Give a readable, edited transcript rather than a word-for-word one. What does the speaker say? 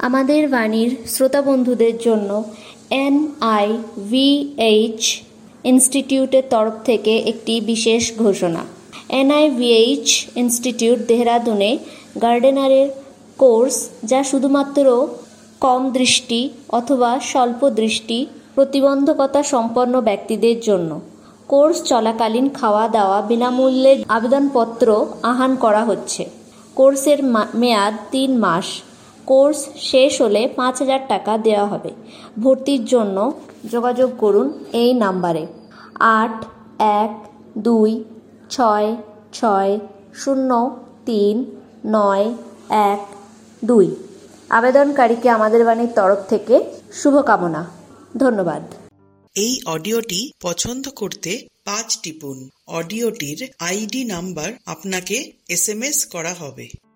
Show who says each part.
Speaker 1: আমাদের বাণীর শ্রোতা বন্ধুদের জন্য NIVH ইনস্টিটিউটের তরফ থেকে একটি বিশেষ ঘোষণা। NIVH ইনস্টিটিউট দেহরাদুনে গার্ডেনারের কোর্স, যা শুধুমাত্র কম দৃষ্টি অথবা স্বল্প দৃষ্টি প্রতিবন্ধকতা সম্পন্ন ব্যক্তিদের জন্য। কোর্স চলাকালীন খাওয়া দাওয়া বিনামূল্যে আবেদনপত্র আহ্বান করা হচ্ছে। কোর্সের মেয়াদ 3 মাস। কোর্স শেষ হলে 5,000 টাকা দেওয়া হবে। ভর্তির জন্য যোগাযোগ করুন এই নাম্বারে 8126603912। আবেদনকারীকে আমাদের বাণীর তরফ থেকে শুভকামনা। ধন্যবাদ।
Speaker 2: এই অডিওটি পছন্দ করতে 5 টিপুন। অডিওটির ID নাম্বার আপনাকে SMS করা হবে।